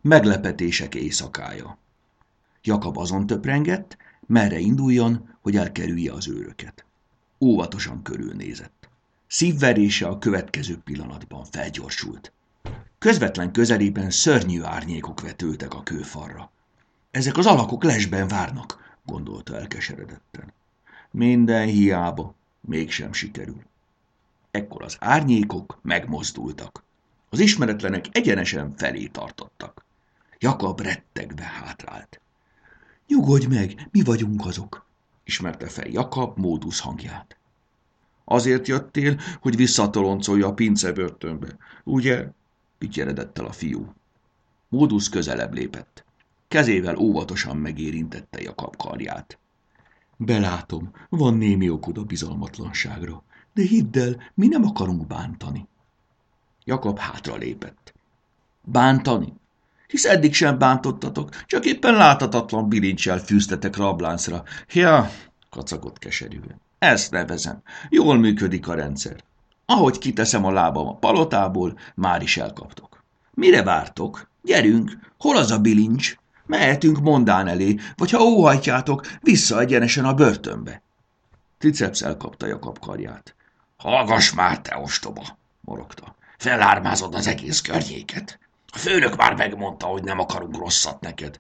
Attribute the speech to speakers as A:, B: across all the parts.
A: Meglepetések éjszakája. Jakab azon töprengett, merre induljon, hogy elkerülje az őröket. Óvatosan körülnézett. Szívverése a következő pillanatban felgyorsult. Közvetlen közelében szörnyű árnyékok vetültek a kőfalra. Ezek az alakok lesben várnak, gondolta elkeseredetten. Minden hiába, mégsem sikerül. Ekkor az árnyékok megmozdultak. Az ismeretlenek egyenesen felé tartottak. Jakab rettegve hátrált. Nyugodj meg, mi vagyunk azok, ismerte fel Jakab módusz hangját. Azért jöttél, hogy visszatoloncolja a pincebörtönbe, ugye? Pityeredett el a fiú. Módusz közelebb lépett. Kezével óvatosan megérintette Jakab karját. Belátom, van némi okod a bizalmatlanságra, de hidd el, mi nem akarunk bántani. Jakab hátra lépett. Bántani? Hisz eddig sem bántottatok, csak éppen láthatatlan bilincsel fűztetek rabláncra. Ja, kacagott keserűen. Ezt nevezem. Jól működik a rendszer. Ahogy kiteszem a lábam a palotából, már is elkaptok. Mire vártok? Gyerünk, hol az a bilincs? Mehetünk mondán elé, vagy ha óhajtjátok, vissza egyenesen a börtönbe. Triceps elkapta Jakab karját. Hallgass már, te ostoba, morogta. Felármázod az egész környéket. A főnök már megmondta, hogy nem akarunk rosszat neked.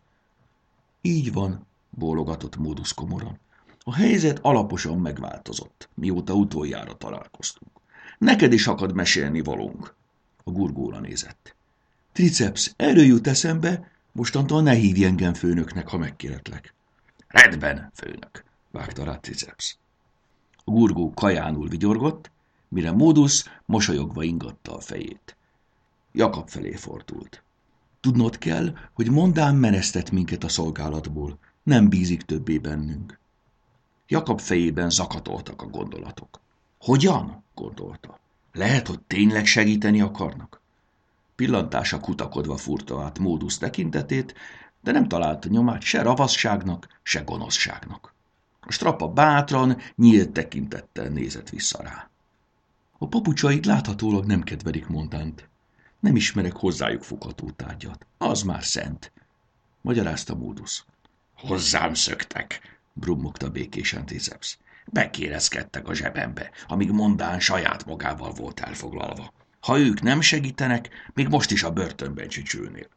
A: Így van, bólogatott módusz komoran. A helyzet alaposan megváltozott, mióta utoljára találkoztunk. Neked is akad mesélni valónk. A gurgóra nézett. Triceps, erről jut eszembe, mostantól ne hívj engem főnöknek, ha megkérlek. Rendben, főnök, vágta rá Triceps. A gurgó kajánul vigyorgott, mire módusz mosolyogva ingatta a fejét. Jakab felé fordult. Tudnod kell, hogy mondán menesztett minket a szolgálatból, nem bízik többé bennünk. Jakab fejében zakatoltak a gondolatok. Hogyan? Gondolta. Lehet, hogy tényleg segíteni akarnak? Pillantása kutakodva furta át módusz tekintetét, de nem találta nyomát se ravasságnak, se gonoszságnak. A strapa bátran, nyílt tekintettel nézett vissza rá. A papucsait láthatólag nem kedvelik Mondánt. Nem ismerek hozzájuk fogható tárgyat. Az már szent, magyarázta módusz. Hozzám szöktek, brummogta békésen Triceps. Bekérezkedtek a zsebembe, amíg Mondán saját magával volt elfoglalva. Ha ők nem segítenek, még most is a börtönben csücsülnél.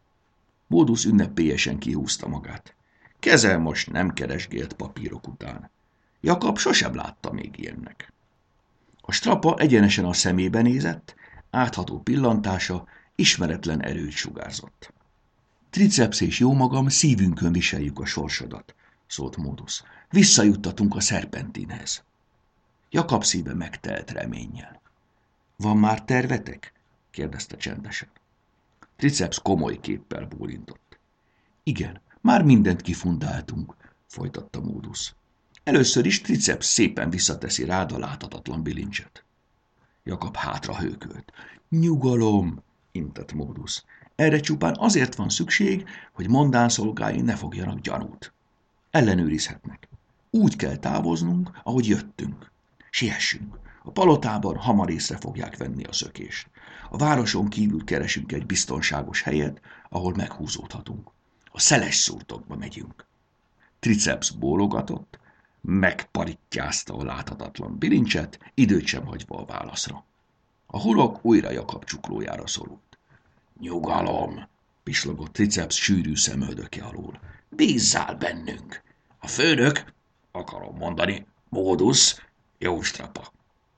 A: Módusz ünnepélyesen kihúzta magát. Keze most nem keresgélt papírok után. Jakab sosem látta még ilyennek. A strapa egyenesen a szemébe nézett, átható pillantása ismeretlen erőt sugárzott. Triceps és jómagam szívünkön viseljük a sorsodat, szólt módusz. Visszajuttatunk a szerpentinhez. Jakab szíve megtelt reménnyel. Van már tervetek? kérdezte csendesen. Triceps komoly képpel bólintott. Igen, már mindent kifundáltunk, folytatta módusz. Először is Triceps szépen visszateszi rád a láthatatlan bilincset. Jakab hátra hőkölt. Nyugalom, intett módusz. Erre csupán azért van szükség, hogy Mondán szolgái ne fogjanak gyanút. Ellenőrizhetnek. Úgy kell távoznunk, ahogy jöttünk. Siessünk. A palotában hamar észre fogják venni a szökést. A városon kívül keresünk egy biztonságos helyet, ahol meghúzódhatunk. A szeles szurtokba megyünk. Triceps bólogatott, megparittyázta a láthatatlan bilincset, időt sem hagyva a válaszra. A hulok újra Jakab csuklójára szorult. Nyugalom, pislogott Triceps sűrű szemöldöke alól. Bízzál bennünk. A főnök, akarom mondani, módusz, jó strapa.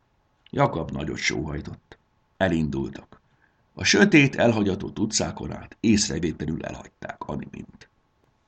A: Jakab nagyot sóhajtott. Elindultak. A sötét, elhagyatott utcákon át észrevétlenül elhagyták Animint.